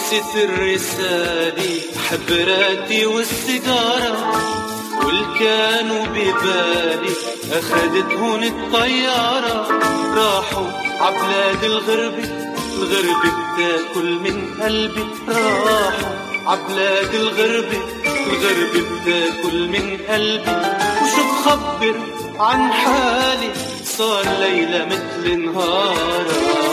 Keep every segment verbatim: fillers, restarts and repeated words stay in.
خلصت الرسالة حبراتي والسيجارة، والكانوا ببالي أخدتهن الطيارة. راحوا عبلاد الغربة، الغربة بتاكل من قلبي. راحوا عبلاد الغربة، الغربة بتاكل من قلبي. وشو بخبر عن حالي، صار ليلة مثل نهارة.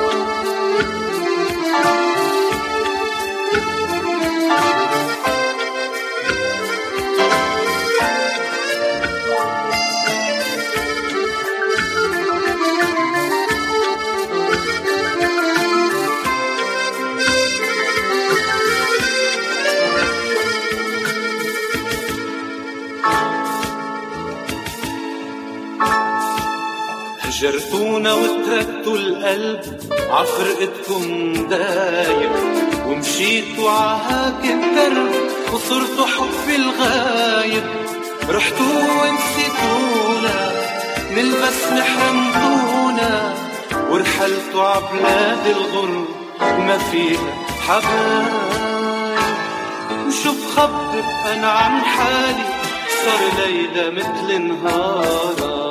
هجرتونا وتركتوا القلب عفرقتكم دايب، ومشيتوا عهاك الدرب وصرتوا حب الغايب. رحتوا ونسيتونا من البسم حرمتونا، ورحلتوا عبلاد الغرب ما فيها حبايب. وشو بخبر أنا عن حالي، صار ليلة مثل نهارة.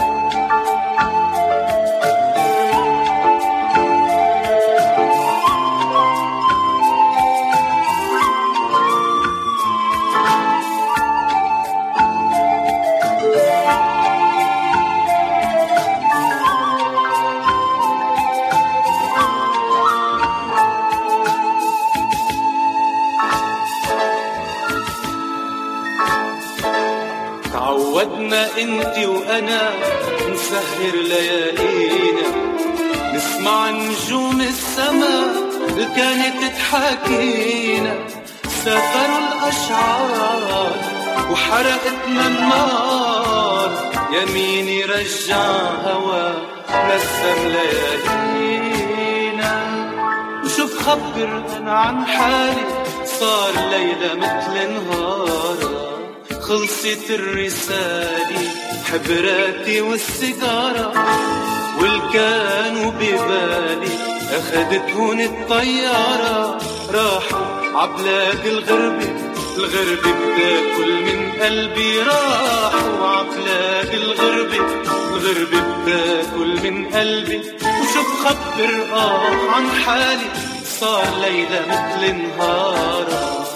تعودنا انتي وانا نسهر ليالينا، نسمع نجوم السما كانت تحاكينا. سافروا الاشعار وحرقتنا النار، يميني رجع هوا نسم ليالينا. وشو بخبر انا عن حالي، صار ليلة مثل نهارة. خلصت الرسالة حبراتي والسيجارة، والكانوا ببالي أخدتهن الطيارة. راحوا عبلاد الغربة، الغربة بتاكل من قلبي. راحوا عبلاد الغربة، الغربة بتاكل من قلبي. وشو بخبر آه عن حالي، صار ليلة مثل نهارة.